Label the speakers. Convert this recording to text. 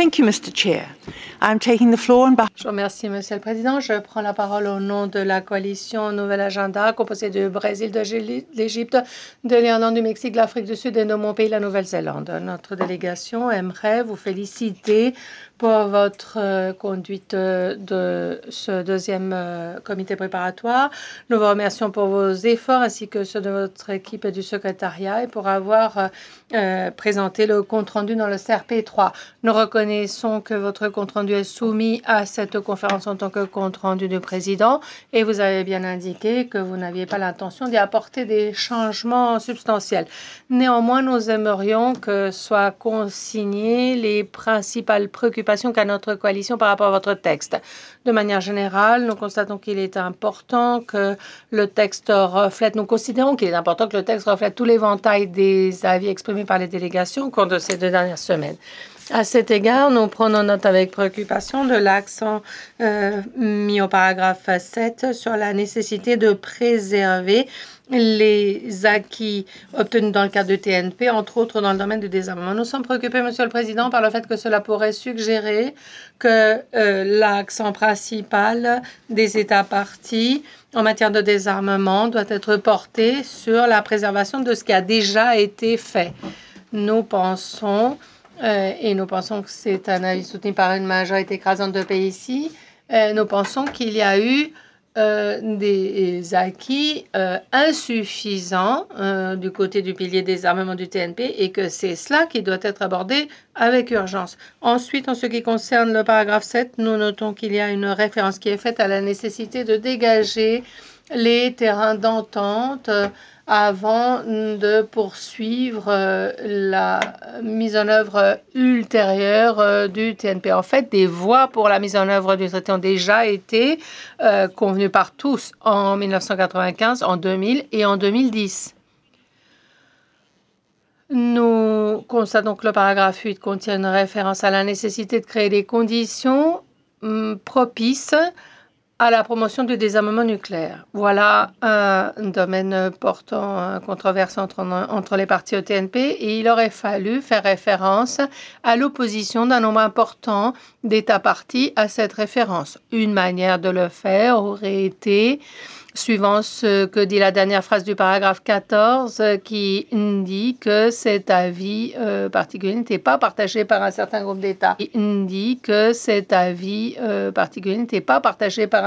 Speaker 1: Thank you, Mr. Chair. I'm taking the floor on behalf.
Speaker 2: Je vous remercie, Monsieur le Président. Je prends la parole au nom de la coalition Nouvel Agenda, composée du Brésil, de l'Égypte, de l'Irlande, du Mexique, de l'Afrique du Sud et de mon pays, la Nouvelle-Zélande. Notre délégation aimerait vous féliciter pour votre conduite de ce deuxième comité préparatoire. Nous vous remercions pour vos efforts ainsi que ceux de votre équipe et du secrétariat et pour avoir présenté le compte-rendu dans le CRP3. Nous reconnaissons que votre compte-rendu est soumis à cette conférence en tant que compte-rendu du président et vous avez bien indiqué que vous n'aviez pas l'intention d'y apporter des changements substantiels. Néanmoins, nous aimerions que soient consignées les principales préoccupations qu'a notre coalition par rapport à votre texte. De manière générale, nous constatons qu'il est important que le texte reflète, nous considérons qu'il est important que le texte reflète tout l'éventail des avis exprimés par les délégations au cours de ces 2 dernières semaines. À cet égard, nous prenons note avec préoccupation de l'accent mis au paragraphe 7 sur la nécessité de préserver les acquis obtenus dans le cadre du TNP, entre autres dans le domaine du désarmement. Nous sommes préoccupés, Monsieur le Président, par le fait que cela pourrait suggérer que l'accent principal des États parties en matière de désarmement doit être porté sur la préservation de ce qui a déjà été fait. Nous pensons et nous pensons que c'est un avis soutenu par une majorité écrasante de pays ici. Nous pensons qu'il y a eu des acquis insuffisants du côté du pilier des armements du TNP et que c'est cela qui doit être abordé avec urgence. Ensuite, en ce qui concerne le paragraphe 7, nous notons qu'il y a une référence qui est faite à la nécessité de dégager les terrains d'entente avant de poursuivre la mise en œuvre ultérieure du TNP. En fait, des voies pour la mise en œuvre du traité ont déjà été convenues par tous en 1995, en 2000 et en 2010. Nous constatons que le paragraphe 8 contient une référence à la nécessité de créer des conditions propices à la promotion du désarmement nucléaire. Voilà un domaine portant controverse entre les parties au TNP et il aurait fallu faire référence à l'opposition d'un nombre important d'États parties à cette référence. Une manière de le faire aurait été, suivant ce que dit la dernière phrase du paragraphe 14, qui dit que cet avis particulier n'était pas partagé par un certain groupe d'États. Il dit que cet avis particulier n'était pas partagé par